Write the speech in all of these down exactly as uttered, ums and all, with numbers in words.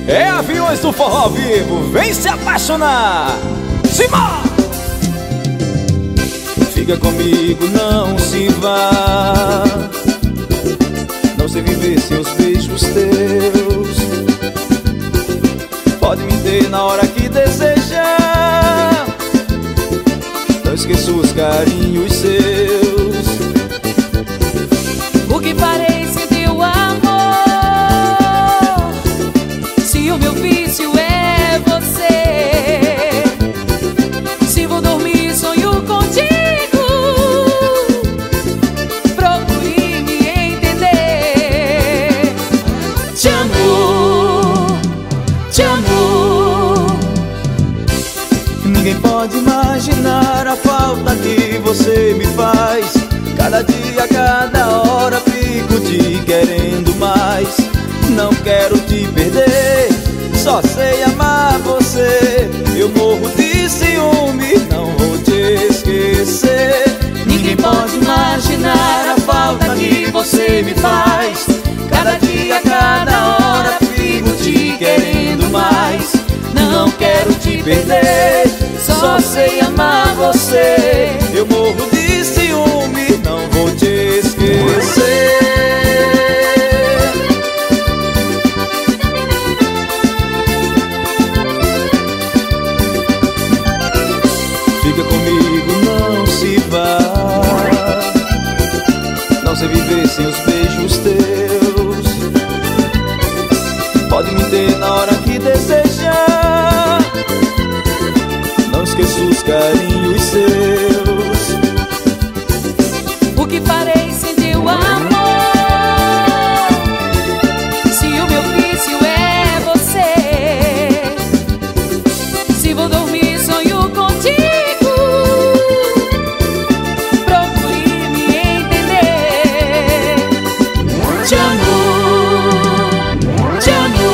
É Aviões do Forró ao vivo, vem se apaixonar. Simão! Fica comigo, não se vá. Não sei viver sem os beijos teus. Pode me ter na hora que desejar. Não esqueço os carinhos seus. O que farei sem teu amor? Se o meu vício é você. Se vou dormir, sonho contigo. Procure me entender. Te amo, te amo. Ninguém pode imaginar a falta que você me faz. Cada dia, cada hora fico te querendo mais. Não quero te perder, só sei amar você. Eu morro de ciúme, não vou te esquecer. Ninguém pode imaginar a falta que você me faz. Cada dia, cada hora fico te querendo mais. Não quero te perder, só sei amar você. Eu morro de ciúme, não vou te esquecer. Fica comigo, não se vá. Não sei viver sem os beijos teus. Pode me ter na hora que desejar. Não esqueço os carinhos seus. O que farei sem teu amor? Se o meu vício é você. Se vou dormir, sonho contigo. Procure me entender. Te amo, te amo.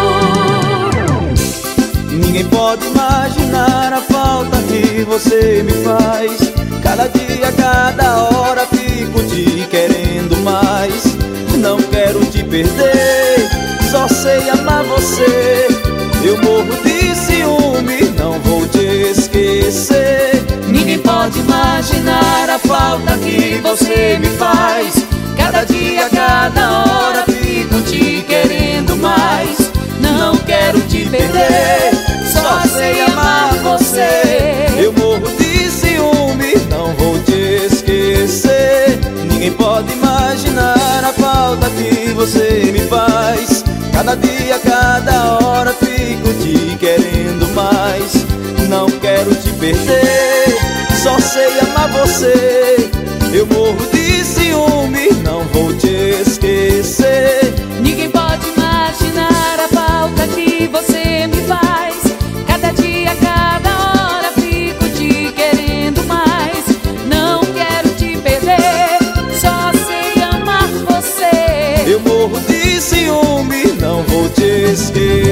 Ninguém pode imaginar a falta que você me faz. Cada dia, cada hora fico te querendo mais. Não quero te perder, só sei amar você. Eu morro de ciúme, não vou te esquecer. Ninguém pode imaginar a falta que você me faz. Cada dia, cada hora fico te querendo mais. Não quero te perder, só sei amar você. Eu morro de ciúme, não vou te esquecer. Ninguém pode imaginar a falta que você me faz. Cada dia, cada hora fico te querendo mais. Não quero te perder, só sei amar você. Eu morro de ciúme, não vou te esquecer. Ninguém pode imaginar a falta que você me faz. Cada dia, cada hora fico te querendo mais. Não quero te perder, só sei amar você. Eu morro de ciúme, não vou te esquecer.